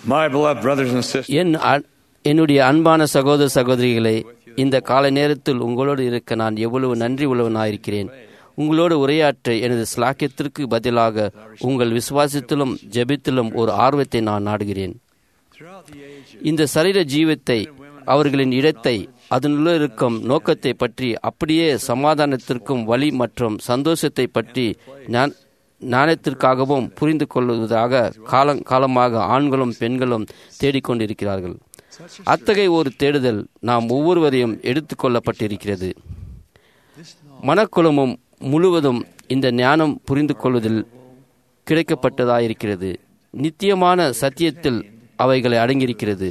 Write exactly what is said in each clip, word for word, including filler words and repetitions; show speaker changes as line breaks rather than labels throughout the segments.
My beloved brothers and sisters,
என் அ- என்னுடைய அன்பான சகோதர சகோதரிகளே, இந்த காலை நேரத்தில் உங்களோடு இருக்க நான் எவ்வளவு நன்றி உள்ளவனாயிருக்கிறேன். உங்களோடு உரையாற்ற எனது ஸ்லாக்கியத்திற்கு பதிலாக உங்கள் விசுவாசத்திலும் ஜெபத்திலும் ஒரு ஆர்வத்தை நான் நாடுகிறேன். இந்த சரீர ஜீவத்தை, அவர்களின் இடத்தை, அதனுள்ள இருக்கும் நோக்கத்தை பற்றி, அப்படியே சமாதானத்திற்கும் வழி மற்றும் சந்தோஷத்தை பற்றி நான் ஞானத்திற்காகவும் புரிந்து கொள்வதாக காலம் காலமாக ஆண்களும் பெண்களும் தேடிக்கொண்டிருக்கிறார்கள். அத்தகைய ஒரு தேடுதல் நாம் ஒவ்வொருவரையும் எடுத்துக்கொள்ளப்பட்டிருக்கிறது. மனக்குளமும் முழுவதும் இந்த ஞானம் புரிந்து கொள்வதில் கிடைக்கப்பட்டதாயிருக்கிறது. நித்தியமான சத்தியத்தில் அவைகளை அடங்கியிருக்கிறது.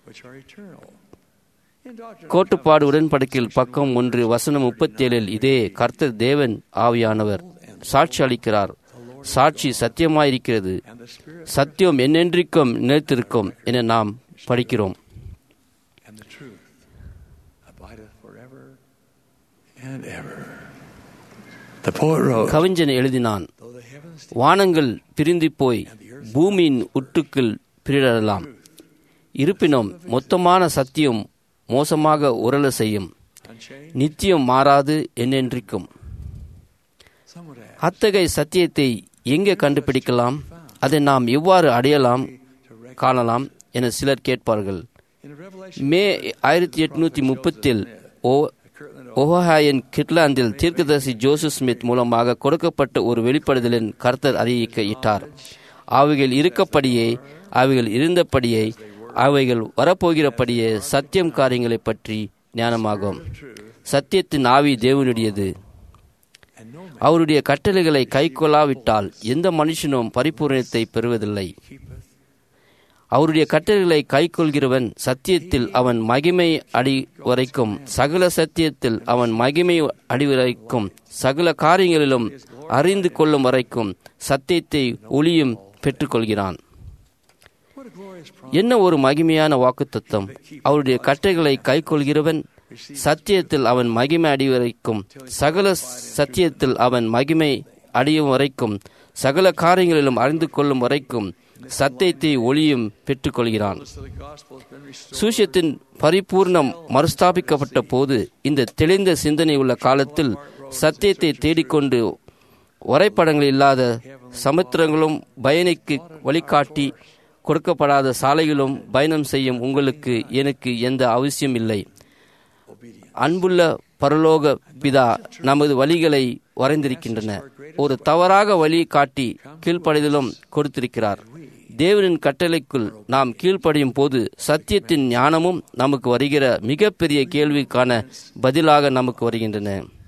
கோட்டுப்பாடு உடன்படிக்கையில் பக்கம் ஒன்று வசனம் முப்பத்தி ஏழில் இதே கர்த்தர் தேவன் ஆவியானவர் சாட்சி அளிக்கிறார். சாட்சி சத்தியமாயிருக்கிறது, சத்தியம் என்னென்றைக்கும் நிலைத்திருக்கும் என நாம் படிக்கிறோம். கவிஞன் எழுதினான், வானங்கள் பிரிந்து போய் பூமியின் உட்டுக்குள் பிரிடலாம், இருப்பினும் மொத்தமான சத்தியம் மோசமாக உரள செய்யும், நித்தியம் மாறாது என்னென்றைக்கும். அத்தகைய சத்தியத்தை எங்கே கண்டுபிடிக்கலாம்? அதை நாம் எவ்வாறு அடையலாம், காணலாம் என சிலர் கேட்பார்கள். மே ஆயிரத்தி எட்நூத்தி முப்பத்தில் ஓ ஓஹாயன் கிட்லாந்தில் தீர்க்கதரிசி ஜோசப் ஸ்மித் மூலமாக கொடுக்கப்பட்ட ஒரு வெளிப்படுதலின் கர்த்தர் அறிவிக்க இட்டார். அவைகள் இருக்கப்படியே, அவைகள் இருந்தபடியே, அவைகள் வரப்போகிறபடியே சத்தியம் காரியங்களை பற்றி ஞானமாகும். சத்தியத்தின் ஆவி தேவனுடையது. அவருடைய கட்டளைகளை கை கொள்ளாவிட்டால் எந்த மனுஷனும் பரிபூரணத்தை பெறுவதில்லை. அவருடைய கட்டளைகளை கை கொள்கிறவன் சத்தியத்தில் அவன் மகிமை அடி வரைக்கும், சகல சத்தியத்தில் அவன் மகிமை அடிவரைக்கும், சகல காரியங்களிலும் அறிந்து கொள்ளும் வரைக்கும் சத்தியத்தை ஒளியும் பெற்றுக்கொள்கிறான். என்ன ஒரு மகிமையான வாக்குத்தத்தம்! அவருடைய கட்டளைகளை கை கொள்கிறவன் சத்தியத்தில் அவன் மகிமை அடிவரைக்கும், சகல சத்தியத்தில் அவன் மகிமை அடையும் வரைக்கும், சகல காரியங்களிலும் அறிந்து கொள்ளும் வரைக்கும் சத்தியத்தை ஒளியும் பெற்றுக்கொள்கிறான். சுவிசேஷத்தின் பரிபூர்ணம் மறுஸ்தாபிக்கப்பட்ட போது, இந்த தெளிந்த சிந்தனை உள்ள காலத்தில் சத்தியத்தை தேடிக்கொண்டு வரைபடங்கள் இல்லாத சமுத்திரங்களும் பயணிக்கு வழிகாட்டி கொடுக்கப்படாத சாலைகளும் பயணம் செய்யும் உங்களுக்கு எனக்கு எந்த அவசியம் இல்லை. அன்புள்ள பரலோக பிதா நமது வழிகளை வரைந்திருக்கின்றன. ஒரு தவறாக வழி காட்டி கீழ்ப்படிதலும் கொடுத்திருக்கிறார். தேவனின் கட்டளைக்குள் நாம் கீழ்ப்படியும் போது சத்தியத்தின் ஞானமும் நமக்கு வருகிற மிகப்பெரிய கேள்விக்கான பதிலாக நமக்கு வருகின்றன.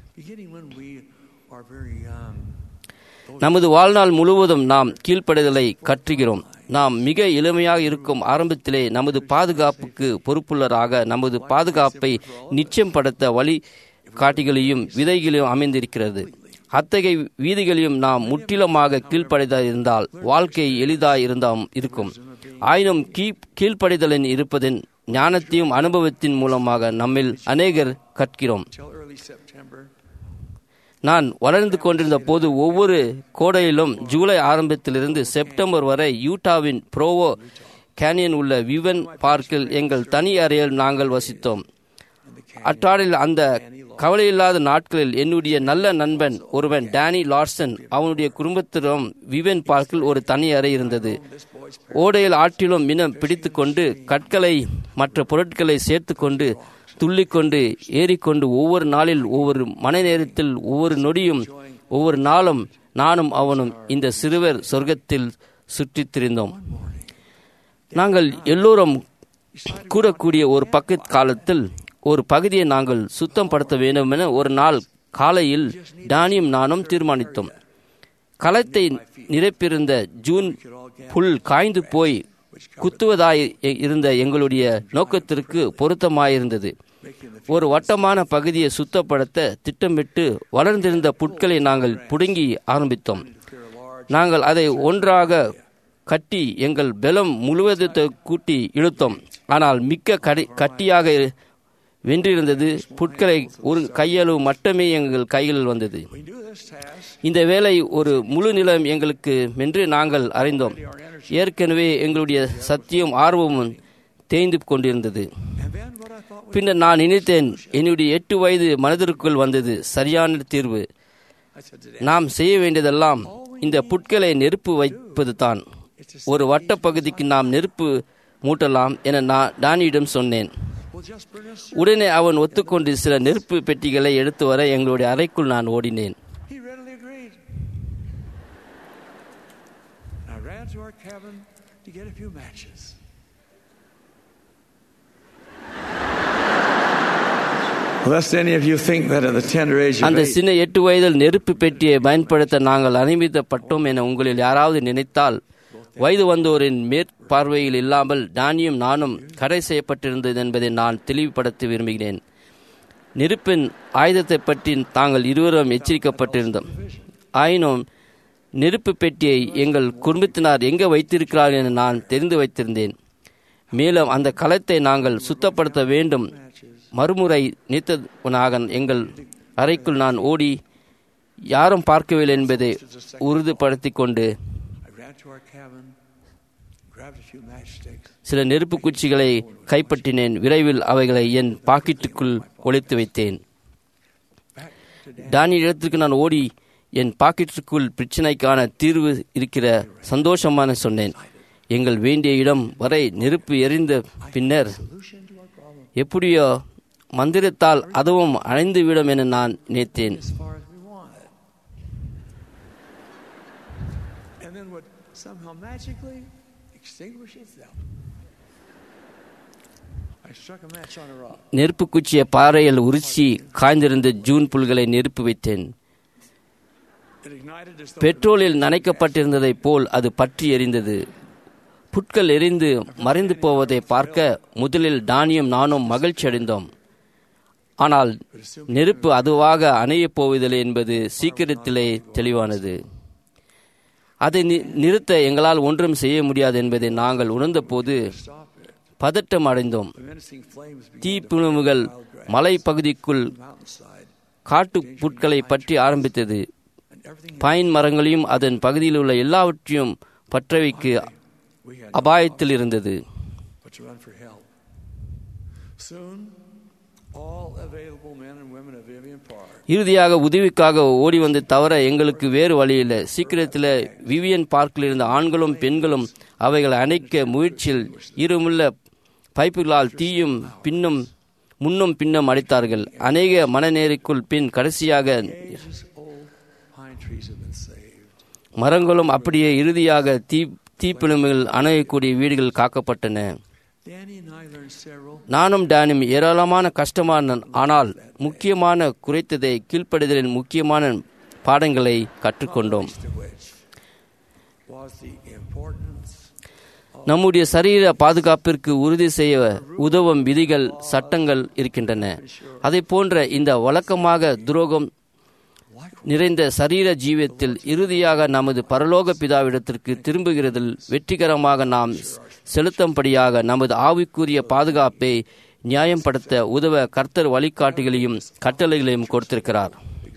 நமது வாழ்நாள் முழுவதும் நாம் கீழ்ப்படிதலை கற்றுகிறோம். நாம் மிக எளிமையாக இருக்கும் ஆரம்பத்திலே நமது பாதுகாப்புக்கு பொறுப்புள்ளராக நமது பாதுகாப்பை நிச்சயப்படுத்த வழி காட்டிகளையும் விதைகளையும் அமைந்திருக்கிறது. அத்தகைய வீதிகளையும் நாம் முற்றிலுமாக கீழ்ப்படிதாக இருந்தால் வாழ்க்கை எளிதாக இருந்தால் இருக்கும். ஆயினும் கீ கீழ்ப்படிதலின் இருப்பதின் ஞானத்தையும் அனுபவத்தின் மூலமாக நம்மில் அநேகர் கற்கிறோம். நான் வளர்ந்து கொண்டிருந்த போது ஒவ்வொரு கோடையிலும் ஜூலை ஆரம்பத்திலிருந்து செப்டம்பர் வரை யூட்டாவின் ப்ரோவோ கேனியன் உள்ள விவன் பார்க்கில் எங்கள் தனி அறையில் நாங்கள் வசித்தோம். அற்றாடில் அந்த கவலையில்லாத நாட்களில் என்னுடைய நல்ல நண்பன் ஒருவன் டேனி லார்சன், அவனுடைய குடும்பத்திடம் விவன் பார்க்கில் ஒரு தனி அறை இருந்தது. ஓடையில் ஆற்றிலும் மினம் பிடித்து கொண்டு கற்களை மற்ற பொருட்களை சேர்த்து கொண்டு துள்ளிக்கொண்டு ஏறிக்கொண்டு ஒவ்வொரு நாளில் ஒவ்வொரு மணி நேரத்தில் ஒவ்வொரு நொடியும் ஒவ்வொரு நாளும் நானும் அவனும் இந்த சிறுவர் சொர்க்கத்தில் சுற்றித் திரிந்தோம். நாங்கள் எல்லோரும் கூடக்கூடிய ஒரு பக்கத்து காலத்தில் ஒரு பகுதியை நாங்கள் சுத்தம் படுத்த வேண்டும் என ஒரு நாள் காலையில் டானியும் நானும் தீர்மானித்தோம். களத்தை நிரப்பியிருந்த ஜூன் புல் காய்ந்து போய் குத்துவதாய் இருந்த எங்களுடைய நோக்கத்திற்கு பொருத்தமாயிருந்தது. ஒரு வட்டமான பகுதியை சுத்தப்படுத்த திட்டமிட்டு வளர்ந்திருந்த புட்களை நாங்கள் புடுங்கி ஆரம்பித்தோம். நாங்கள் அதை ஒன்றாக கட்டி எங்கள் பலம் முழுவதத்தை கூட்டி இழுத்தோம். ஆனால் மிக்க கடி கட்டியாக வென்றிருந்தது. புட்களை ஒரு கையளவு மட்டுமே எங்கள் கைகளில் வந்தது. இந்த வேலை ஒரு முழு நிலம் எங்களுக்கு என்று நாங்கள் அறிந்தோம். ஏற்கனவே எங்களுடைய சத்தியம் ஆர்வமும் தேய்ந்து கொண்டிருந்தது. பின்னர் நான் நினைத்தேன், என்னுடைய எட்டு வயது மனதிற்குள் வந்தது சரியான தீர்வு. நாம் செய்ய வேண்டியதெல்லாம் இந்த புட்களை நெருப்பு வைப்பது தான். ஒரு வட்ட பகுதிக்கு நாம் நெருப்பு மூட்டலாம் என நான் டானியிடம் சொன்னேன். உடனே அவன் ஒத்துக்கொண்டு சில நெருப்பு பெட்டிகளை எடுத்து வர எங்களுடைய அறைக்குள் நான் ஓடினேன். அந்த சின்ன எட்டு வயதில் நெருப்பு பெட்டியை பயன்படுத்த நாங்கள் அனுமதிக்கப்பட்டோம் என உங்களில் யாராவது நினைத்தால், வயது வந்தோரின் மேற்பார்வையில் இல்லாமல் டானியும் நானும் கடை செய்யப்பட்டிருந்தது என்பதை நான் தெளிவுபடுத்த விரும்புகிறேன். நெருப்பின் ஆயுதத்தை பற்றி தாங்கள் இருவரும் எச்சரிக்கப்பட்டிருந்தோம். ஆயினும் நெருப்பு பெட்டியை எங்கள் குடும்பத்தினர் எங்கே வைத்திருக்கிறார்கள் என நான் தெரிந்து வைத்திருந்தேன். மேலும் அந்த களத்தை நாங்கள் சுத்தப்படுத்த வேண்டும். மறுமுறை நீத்தவனாக எங்கள் அறைக்குள் நான் ஓடி யாரும் பார்க்கவில்லை என்பதை உறுதிப்படுத்தி கொண்டு சில நெருப்பு குச்சிகளை கைப்பற்றினேன். விரைவில் அவைகளை என் பாக்கெட்டுக்குள் ஒளித்து வைத்தேன். டானி இடத்திற்கு நான் ஓடி என் பாக்கெட்டுக்குள் பிரச்சனைக்கான தீர்வு இருக்கிற சந்தோஷமான சொன்னேன். எங்கள் வேண்டிய இடம் வரை நெருப்பு எரிந்த பின்னர் எப்படியோ மந்திரத்தால் அதுவும் அணைந்துவிடும் என நான் நினைத்தேன். நெருப்பு குச்சிய பாறையில் உரிச்சி காய்ந்திருந்த ஜூன் புல்களை நெருப்பு வைத்தேன். பெட்ரோலில் நனைக்கப்பட்டிருந்ததை போல் அது பற்றி எரிந்தது. புட்கள் எரிந்து மறைந்து போவதை பார்க்க முதலில் டானியும் நானும் மகிழ்ச்சி அடைந்தோம். ஆனால் நெருப்பு அதுவாக அணையப் போவதில்லை என்பது சீக்கிரத்திலே தெளிவானது. அதை நிறுத்த எங்களால் ஒன்றும் செய்ய முடியாது என்பதை நாங்கள் உணர்ந்த போது பதட்டம் அடைந்தோம். தீப்புணுவுகள் மலை பகுதிக்குள் காட்டு புட்களை பற்றி ஆரம்பித்தது. பைன் மரங்களையும் அதன் பகுதியில் உள்ள எல்லாவற்றையும் பற்றவைக்கு அபாயத்தில் இருந்தது. இறுதியாக உதவிக்காக ஓடி வந்து தவிர எங்களுக்கு வேறு வழியில்லை. சீக்கிரத்தில் விவியன் பார்க்கில் இருந்த ஆண்களும் பெண்களும் அவைகளை அணைக்க முயற்சியில் ஈரமுள்ள பைப்புகளால் தீயும் பின்னும் முன்னும் பின்னும் அடித்தார்கள். அநேக மனநேரிக்குள் பின் கடைசியாக மரங்களும் அப்படியே இறுதியாக தீ தீப்பிழம்புகள் அணையக்கூடிய வீடுகள் காக்கப்பட்டன. நானும் டானியும் ஏராளமான கஷ்டமான ஆனால் முக்கியமான குறைத்ததை கீழ்ப்படுதலின் முக்கியமான பாடங்களை கற்றுக்கொண்டோம். நம்முடைய சரீர பாதுகாப்பிற்கு உறுதி செய்ய உதவும் விதிகள் சட்டங்கள் இருக்கின்றன. அதை போன்ற இந்த வழக்கமாக துரோகம் நிறைந்த சரீர ஜீவியத்தில் இறுதியாக நமது பரலோக பிதாவிடத்திற்கு திரும்புகிறதில் வெற்றிகரமாக நாம் செலுத்தும்படியாக நமது ஆவிக்குரிய பாதுகாப்பை நியாயப்படுத்த உதவ கர்த்தர் வழிகாட்டிகளையும் கட்டளைகளையும் கொடுத்திருக்கிறார்.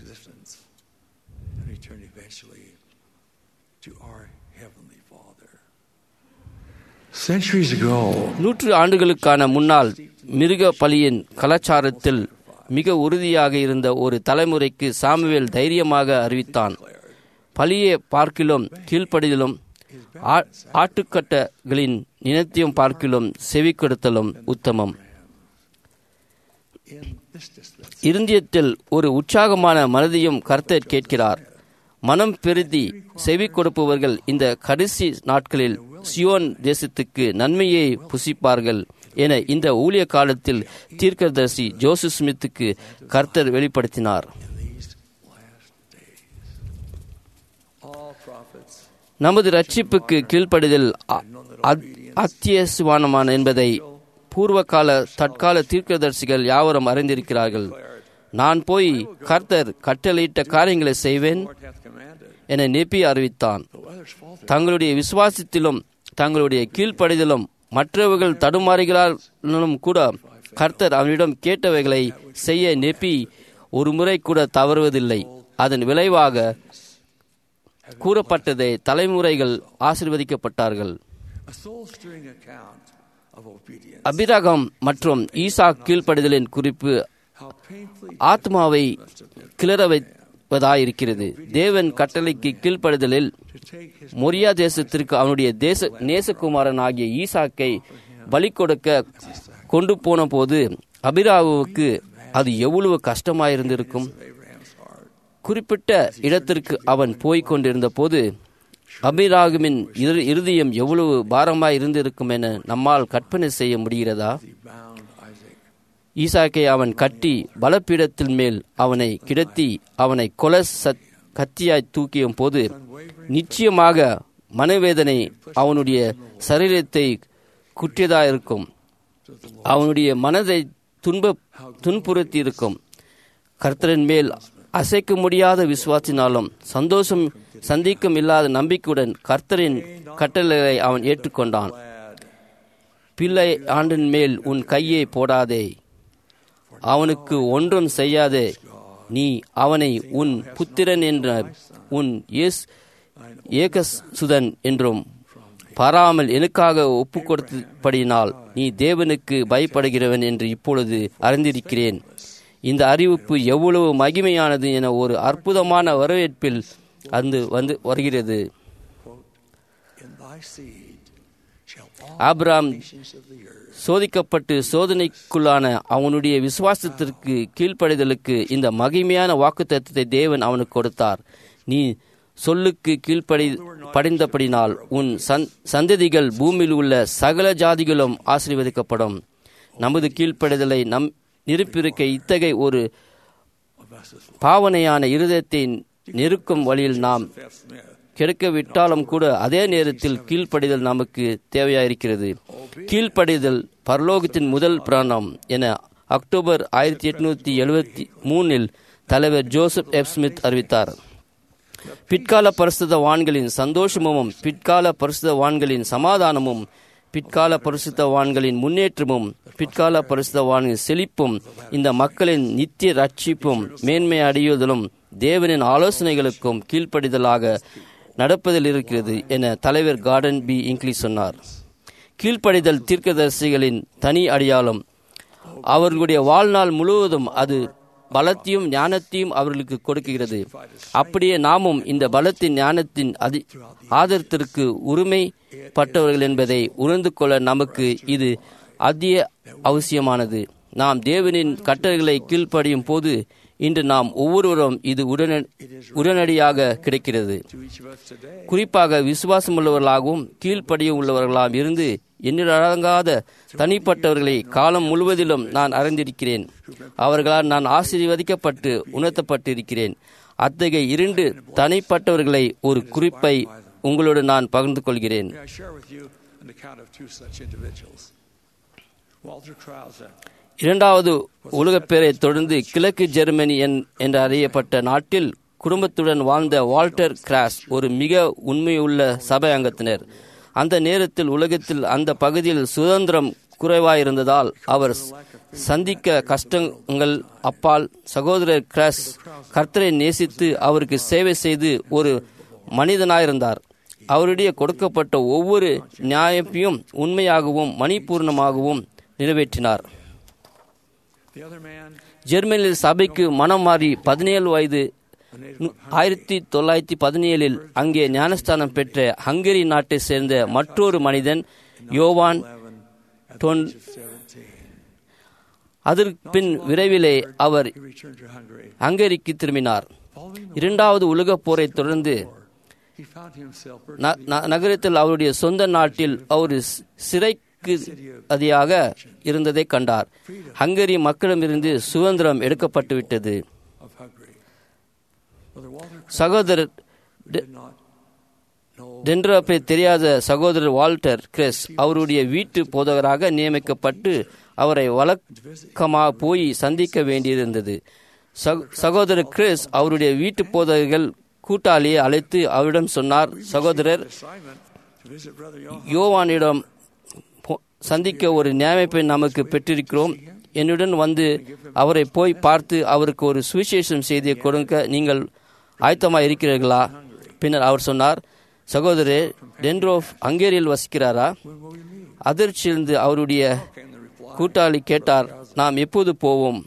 நூற்று ஆண்டுகளுக்கான முன்னால் மிருக பலியின் கலாச்சாரத்தில் மிக உறுதியாக இருந்த ஒரு தலைமுறைக்கு சாமுவேல் தைரியமாக அறிவித்தான். பலியை பார்க்கிலும் கீழ்ப்படிதலும் ஆட்டுக்கட்டகளின் நினைத்தையும் பார்க்கிலும் செவி கொடுத்தலும் உத்தமம். இருந்தியத்தில் ஒரு உற்சாகமான மனதையும் கர்த்தர் கேட்கிறார். மனம் பெருதி செவி கொடுப்பவர்கள் இந்த கடைசி நாட்களில் சியோன் தேசத்துக்கு நன்மையை புசிப்பார்கள் என இந்த ஊழிய காலத்தில் தீர்க்கதரிசி ஜோசப் ஸ்மித்துக்கு கர்த்தர் வெளிப்படுத்தினார். நமது ரட்சிப்புக்கு கீழ்ப்படிதல் அத்தியாவசியமான என்பதை பூர்வகால தற்கால தீர்க்கதரிசிகள் யாவரும் அறிந்திருக்கிறார்கள். நான் போய் கர்த்தர் கட்டளையிட்ட காரியங்களை செய்வேன் என நெப்பி அறிவித்தான். தங்களுடைய விசுவாசத்திலும் தங்களுடைய கீழ்ப்படிதலும் மற்றவர்கள் தடுமாறுகிறாலும் கூட கர்த்தர் அவனிடம் கேட்டவைகளை செய்ய நெப்பி ஒரு முறை கூட தவறுவதில்லை. அதன் விளைவாக கூறப்பட்டதை தலைமுறைகள் ஆசீர்வதிக்கப்பட்டார்கள். அபிரகாம் மற்றும் ஈசாக் கீழ்ப்படிதலின் குறிப்பு ஆத்மாவை கிளற வைப்பதாயிருக்கிறது. தேவன் கட்டளைக்கு கீழ்ப்படிதலில் மொரியா தேசத்திற்கு அவனுடைய தேச நேசகுமாரன் ஆகிய ஈசாக்கை பலி கொடுக்க கொண்டு போன போது அபிராமுவுக்கு அது எவ்வளவு கஷ்டமாயிருந்திருக்கும். குறிப்பிட்ட இடத்திற்கு அவன் போய்க் கொண்டிருந்த போது அபிராகுமின் இருதயம் எவ்வளவு பாரமாய் இருந்திருக்கும் என நம்மால் கற்பனை செய்ய முடிகிறதா? ஈசாக்கை அவன் கட்டி பலப்பீடத்தின் மேல் அவனை கிடத்தி அவனை கொலை கத்தியாய் தூக்கிய போது நிச்சயமாக மனவேதனை அவனுடைய சரீரத்தை குற்றியதாயிருக்கும். அவனுடைய மனதை துன்ப துன்புறுத்தி இருக்கும். கர்த்தரின் மேல் அசைக்க முடியாத விசுவாசினாலும் சந்தோஷம் சந்திக்கும் இல்லாத நம்பிக்கையுடன் கர்த்தரின் கட்டளைகளை அவன் ஏற்றுக்கொண்டான். பிள்ளை ஆண்டின் மேல் உன் கையை போடாதே, அவனுக்கு ஒன்றும் செய்யாதே, நீ அவனை உன் புத்திரன் என்ற உன் ஏகசுதன் என்றும் பாராமல் எனக்காக ஒப்பு கொடுத்தபடியினால் நீ தேவனுக்கு பயப்படுகிறவன் என்று இப்பொழுது அறிந்திருக்கிறேன். இந்த அறிவிப்பு எவ்வளவு மகிமையானது என ஒரு அற்புதமான வரவேற்பில் அது வந்து வருகிறது. ஆபிரகாம் சோதிக்கப்பட்டு சோதனைக்குள்ளான அவனுடைய விசுவாசத்திற்கு கீழ்ப்படிதலுக்கு இந்த மகிமையான வாக்குத்தத்தத்தை தேவன் அவனுக்கு கொடுத்தார். நீ சொல்லுக்கு கீழ்ப்படி படிந்தபடினால் உன் சந்ததிகள் பூமியில் உள்ள சகல ஜாதிகளும் ஆசீர்வதிக்கப்படும். நமது கீழ்ப்படிதலை நம் நிரூபிக்க இத்தகைய ஒரு பாவனையான இருதயத்தை நெருக்கும் வழியில் நாம் கிடைக்கவிட்டாலும் கூட அதே நேரத்தில் கீழ்ப்படிதல் நமக்கு தேவையாயிருக்கிறது. கீழ்ப்படிதல் பரலோகத்தின் முதல் பிராணம் என அக்டோபர் ஆயிரத்தி எட்நூத்தி எழுபத்தி மூணில் தலைவர் ஜோசப் எப் ஸ்மித் அறிவித்தார். பிற்கால பரிசுத்தவான்களின் சந்தோஷமும் பிற்கால பரிசுத்தவான்களின் சமாதானமும் பிற்கால பரிசுத்தவான்களின் முன்னேற்றமும் பிற்கால பரிசுத்தவான்களின் செழிப்பும் இந்த மக்களின் நித்திய ரட்சிப்பும் மேன்மை அடையுதலும் தேவனின் ஆலோசனைகளுக்கும் கீழ்ப்படிதலாக நடப்பதில் இருக்கிறது என தலைவர் கார்டன் பி இங்கிலீஷ் சொன்னார். கீழ்ப்படிதல் தீர்க்கதரிசிகளின் தனி அடையாளம். அவர்களுடைய வாழ்நாள் முழுவதும் அது பலத்தையும் ஞானத்தையும் அவர்களுக்கு கொடுக்கிறது. அப்படியே நாமும் இந்த பலத்தின் ஞானத்தின் அதி ஆதரத்திற்கு உரிமைப்பட்டவர்கள் என்பதை உணர்ந்து கொள்ள நமக்கு இது அதிக அவசியமானது. நாம் தேவனின் கட்டளைகளை கீழ்ப்படியும் போது இன்று நாம் ஒவ்வொருவரும் இது உடன உடனடியாக கிடைக்கிறது. குறிப்பாக விசுவாசமுள்ளவர்களாகவும் கீழ்ப்படிய உள்ளவர்களாகவும் இருந்து எண்ணிலடங்காத தனிப்பட்டவர்களை காலம் முழுவதிலும் நான் அறிந்திருக்கிறேன். அவர்களால் நான் ஆசீர்வதிக்கப்பட்டு உணர்த்தப்பட்டிருக்கிறேன். அத்தகைய இரண்டு தனிப்பட்டவர்களை ஒரு குறிப்பை உங்களோடு நான் பகிர்ந்து கொள்கிறேன். இரண்டாவது உலகப்பேரை தொடர்ந்து கிழக்கு ஜெர்மனி என்று அறியப்பட்ட நாட்டில் குடும்பத்துடன் வாழ்ந்த வால்டர் கிராஸ் ஒரு மிக உண்மையுள்ள சபை அங்கத்தினர். அந்த நேரத்தில் உலகத்தில் அந்த பகுதியில் சுதந்திரம் குறைவாயிருந்ததால் அவர் சந்திக்க கஷ்டங்கள் அப்பால் சகோதரர் கிராஸ் கர்த்தரை நேசித்து அவருக்கு சேவை செய்து ஒரு மனிதனாயிருந்தார். அவருடைய கொடுக்கப்பட்ட ஒவ்வொரு நியாயத்தையும் உண்மையாகவும் மணிபூர்ணமாகவும் நிறைவேற்றினார். ஜெர்மனியில் சபைக்கு மனம் மாறி பதினேழு வயது ஆயிரத்தி தொள்ளாயிரத்தி பதினேழில் அங்கே ஞானஸ்தானம் பெற்ற ஹங்கேரி நாட்டை சேர்ந்த மற்றொரு மனிதன் யோவான் டோன். அதற்கு பின் விரைவிலே அவர் ஹங்கேரிக்கு திரும்பினார். இரண்டாவது உலகப் போரை தொடர்ந்து நகரத்தில் அவருடைய சொந்த நாட்டில் அவர் சிறைக்கு அதியாக இருந்ததை கண்டார். ஹங்கேரி மக்களிடமிருந்து சுதந்திரம் எடுக்கப்பட்டுவிட்டது. சகோதரர் டென்ட்ராப்பை தெரியாத சகோதரர் வால்டர் கிரஸ் அவருடைய வீட்டு போதகராக நியமிக்கப்பட்டு அவரை வழக்கமாக போய் சந்திக்க வேண்டியிருந்தது. சகோதரர் கிரஸ் அவருடைய வீட்டு போதகர்கள் கூட்டாளியை அழைத்து அவரிடம் சொன்னார், சகோதரர் யோவானிடம் சந்திக்க ஒரு நியமிப்பை நமக்கு பெற்றிருக்கிறோம். என்னுடன் வந்து அவரை போய் பார்த்து அவருக்கு ஒரு சுவிசேஷம் செய்தியை கொடுக்க நீங்கள் ஆயத்தமாக இருக்கிறீர்களா? பின்னர் அவர் சொன்னார், சகோதரர் டென்ட்ரோஃப் ஹங்கேரியில் வசிக்கிறாரா? அதிர்ச்சியிலிருந்து அவருடைய கூட்டாளி கேட்டார், நாம் எப்போது போவோம்?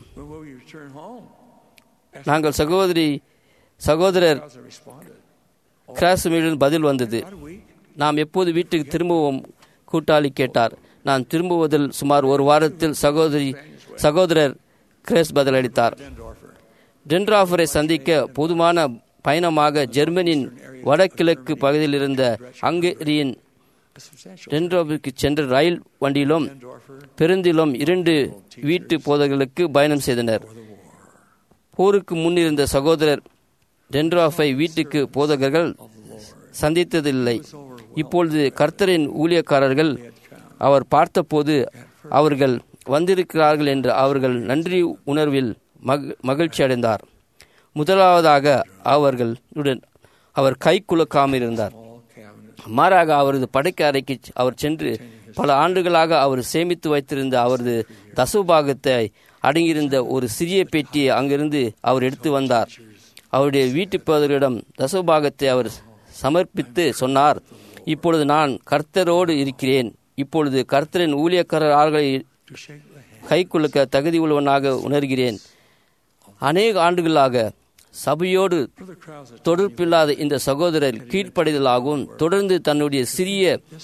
நாங்கள் சகோதரி சகோதரர் கிராஸ்மியுடன் பதில் வந்தது, நாம் எப்போது வீட்டுக்கு திரும்புவோம்? கூட்டாளி கேட்டார். நான் திரும்புவதில் சுமார் ஒரு வாரத்தில் சகோதரி சகோதரர் கிரேஸ் பதிலளித்தார். டென்ட்ராஃபரை சந்திக்க போதுமான பயணமாக ஜெர்மனியின் வடகிழக்கு பகுதியில் இருந்த ஹங்கேரியின் டென்ட்ராஃபிற்கு சென்ற ரயில் வண்டியிலும் பெருந்திலும் இரண்டு வீட்டு போதகர்களுக்கு பயணம் செய்தனர். போருக்கு முன்னிருந்த சகோதரர் டென்ட்ராஃபை வீட்டுக்கு போதகர்கள் சந்தித்ததில்லை. இப்பொழுது கர்த்தரின் ஊழியக்காரர்கள் அவர் பார்த்தபோது அவர்கள் வந்திருக்கிறார்கள் என்று அவர்கள் நன்றி உணர்வில் மகிழ்ச்சி அடைந்தார். முதலாவதாக அவர்களுடன் அவர் கை குலுக்காமல் இருந்தார். மாறாக அவரது படைக்க அறைக்கு அவர் சென்று பல ஆண்டுகளாக அவர் சேமித்து வைத்திருந்த அவரது தசபாகத்தை அடங்கியிருந்த ஒரு சிறிய பெட்டியை அங்கிருந்து அவர் எடுத்து வந்தார். அவருடைய வீட்டு போதகரிடம் தசபாகத்தை அவர் சமர்ப்பித்து சொன்னார், இப்பொழுது நான் கர்த்தரோடு இருக்கிறேன். இப்பொழுது கர்த்தரின் ஊழியக்காரர்களை கை குலுக்க தகுதி உள்ளவனாக உணர்கிறேன். அநேக ஆண்டுகளாக சபையோடு தொடர்பில்லாத இந்த சகோதரர் கீழ்ப்படிதலாகவும் தொடர்ந்து தன்னுடைய சிறிய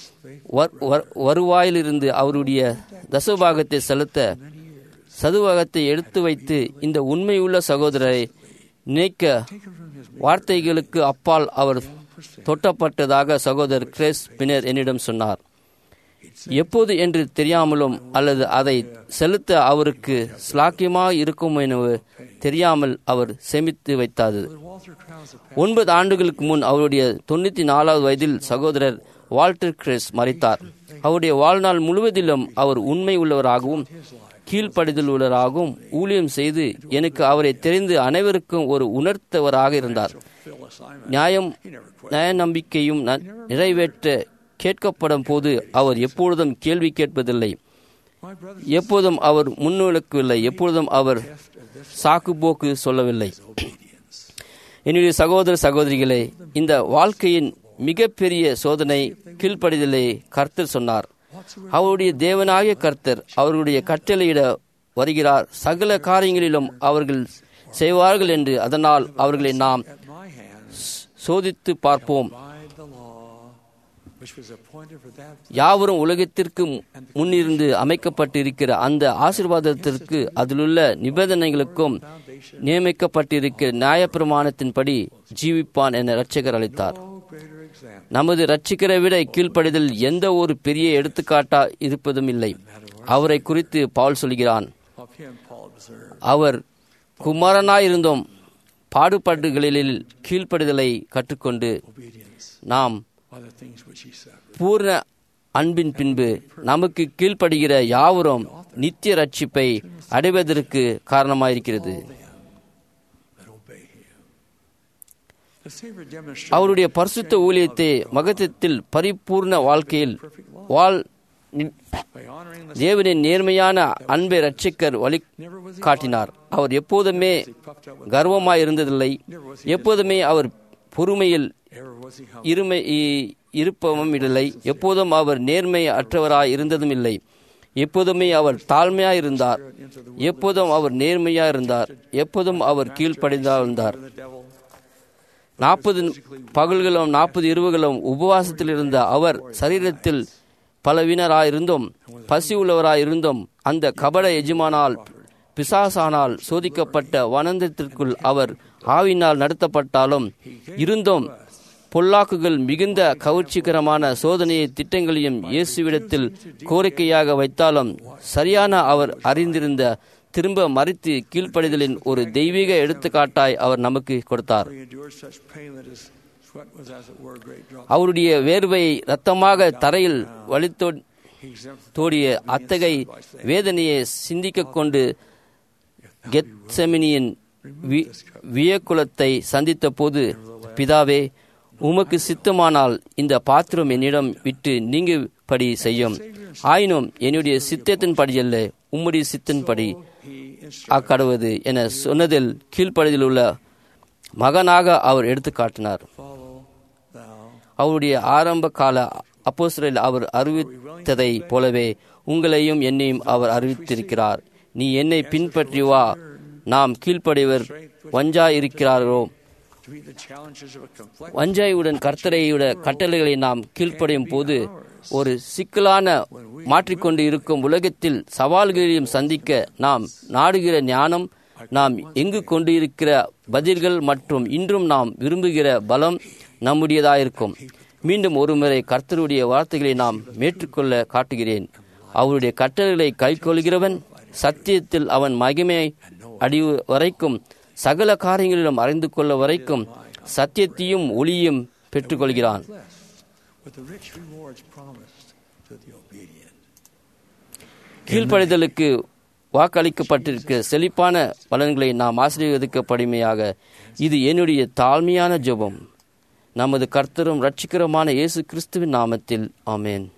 வருவாயிலிருந்து அவருடைய தசபாகத்தை செலுத்த சதுவாகத்தை எடுத்து வைத்து இந்த உண்மையுள்ள சகோதரரை நினைக்க வார்த்தைகளுக்கு அப்பால் அவர் தொட்டப்பட்டதாக சகோதரர் கிரேஸ் பின்னர் என்னிடம் சொன்னார். எப்போது என்று தெரியாமலும் அல்லது அதை செலுத்த அவருக்கு ஸ்லாக்கியமாக இருக்கும் என தெரியாமல் அவர் சேமித்து வைத்தாது. ஒன்பது ஆண்டுகளுக்கு முன் அவருடைய தொண்ணூத்தி நாலாவது வயதில் சகோதரர் வால்டர் கிரேஸ் மரித்தார். அவருடைய வாழ்நாள் முழுவதிலும் அவர் உண்மை உள்ளவராகவும் கீழ்ப்படிதல் உள்ளவராகவும் ஊழியம் செய்து எனக்கு அவரை தெரிந்து அனைவருக்கும் ஒரு உணர்த்தவராக இருந்தார். நியாயம் நியாய நம்பிக்கையும் நிறைவேற்ற கேட்கப்படும் போது அவர் எப்பொழுதும் கேள்வி கேட்பதில்லை, எப்போதும் அவர் முன்னுழைக்கவில்லை, எப்பொழுதும் அவர் சாக்கு போக்கு சொல்லவில்லை. என்னுடைய சகோதர சகோதரிகளே, இந்த வாழ்க்கையின் மிகப்பெரிய சோதனை கீழ்ப்படிதலை கர்த்தர் சொன்னார். அவருடைய தேவனாகிய கர்த்தர் அவர்களுடைய கட்டளையிட வருகிறார். சகல காரியங்களிலும் அவர்கள் செய்வார்கள் என்று, அதனால் அவர்களை நாம் சோதித்து பார்ப்போம். யாவரும் உலகத்திற்கு முன்னிருந்து அமைக்கப்பட்டிருக்கிற அந்த ஆசீர்வாதத்திற்கு அதிலுள்ள நிபந்தனைகளுக்கும் நியமிக்கப்பட்டிருக்கிற நியாயப்பிரமாணத்தின்படி ஜீவிப்பான் என இரட்சகர் அளித்தார். நமது இரட்சகரை விட கீழ்ப்படிதல் எந்த ஒரு பெரிய எடுத்துக்காட்டா இருப்பதும் இல்லை. அவரை குறித்து பவுல் சொல்கிறான், அவர் குமாரனாயிருந்தும் பாடுபாடுகளில் கீழ்ப்படிதலை கற்றுக்கொண்டு நாம் பூர்ண அன்பின் பின்பு நமக்கு கீழ்ப்படுகிற யாவரும் நித்திய ரட்சிப்பை அடைவதற்கு காரணமாயிருக்கிறது. அவருடைய பரிசுத்த ஊழியத்தை மகத்துவத்தில் பரிபூர்ண வாழ்க்கையில் வாழ் தேவனின் நேர்மையான அன்பை இரட்சகர் வழி காட்டினார். அவர் எப்போதுமே கர்வமாய் இருந்ததில்லை. எப்போதுமே அவர் பொறுமையில் இருமை இருப்பவும் இல்லை. எப்போதும் அவர் நேர்மை அற்றவராய் இருந்ததும் இல்லை. எப்போதுமே அவர் தாழ்மையாய் இருந்தார். எப்போதும் அவர் நேர்மையாய் இருந்தார். எப்போதும் அவர் கீழ்ப்படிந்தார். நாற்பது பகல்களும் நாற்பது இரவுகளும் உபவாசத்தில் இருந்த அவர் சரீரத்தில் பலவீனராயிருந்தும் பசி உள்ளவராயிருந்தும் அந்த கபட எஜமானால் பிசாசானால் சோதிக்கப்பட்ட வனந்தத்திற்குள் அவர் ஆவினால் நடத்தப்பட்டாலும் இருந்தும் பொல்லாக்குகள் மிகுந்த கவர்ச்சிகரமான சோதனையை திட்டங்களையும் இயேசுவிடத்தில் கோரிக்கையாக வைத்தாலும் சரியான அவர் அறிந்திருந்த திரும்ப மறித்து கீழ்ப்படிதலின் ஒரு தெய்வீக எடுத்துக்காட்டாய் அவர் நமக்கு கொடுத்தார். அவருடைய வேர்வையை இரத்தமாக தரையில் வலித்தோ தோடிய அத்தகைய வேதனையை சிந்திக்க கொண்டு கெத்செமனியின் வியக்குலத்தை சந்தித்த போது, பிதாவே, உமக்கு சித்தமானால் இந்த பாத்திரம் என்னிடம் விட்டு நீங்கும்படி செய்யும். ஆயினும் என்னுடைய சித்தத்தின் படியல்ல உம்முடைய சித்தின்படி அக்கடுவது என சொன்னதில் கீழ்ப்படியில் உள்ள மகனாக அவர் எடுத்து காட்டினார். அவருடைய ஆரம்ப கால அப்போஸ்தலரில் அவர் அறிவித்ததை போலவே உங்களையும் என்னையும் அவர் அறிவித்திருக்கிறார். நீ என்னை பின்பற்றி வா, நாம் கீழ்ப்படிவர் வஞ்சாய் இருக்கிறாரோ. வஞ்சாயுடன் கர்த்தரையுட கட்டளைகளை நாம் கீழ்ப்படையும் போது ஒரு சிக்கலான மாற்றிக்கொண்டு இருக்கும் உலகத்தில் சவால்களையும் சந்திக்க நாம் நாடுகிற ஞானம், நாம் எங்கு கொண்டு இருக்கிற பதில்கள் மற்றும் இன்றும் நாம் விரும்புகிற பலம் நம்முடையதாயிருக்கும். மீண்டும் ஒருமுறை கர்த்தருடைய வார்த்தைகளை நாம் மேற்றுக்கொள்ள காட்டுகிறேன். அவருடைய கட்டளைகளை கைக்கொள்கிறவன் சத்தியத்தில் அவன் மகிமை அடி வரைக்கும் சகல காரியங்களிலும் அறிந்து கொள்ள வரைக்கும் சத்தியத்தையும் ஒளியும் பெற்றுக்கொள்கிறான். கீழ்ப்படிதலுக்கு வாக்களிக்கப்பட்டிருக்க செழிப்பான பலன்களை நாம் ஆசீர்வதிக்கப்படுமையாக. இது என்னுடைய தாழ்மையான ஜெபம். நமது கர்த்தரும் இரட்சகருமான இயேசு கிறிஸ்துவின் நாமத்தில் ஆமென்.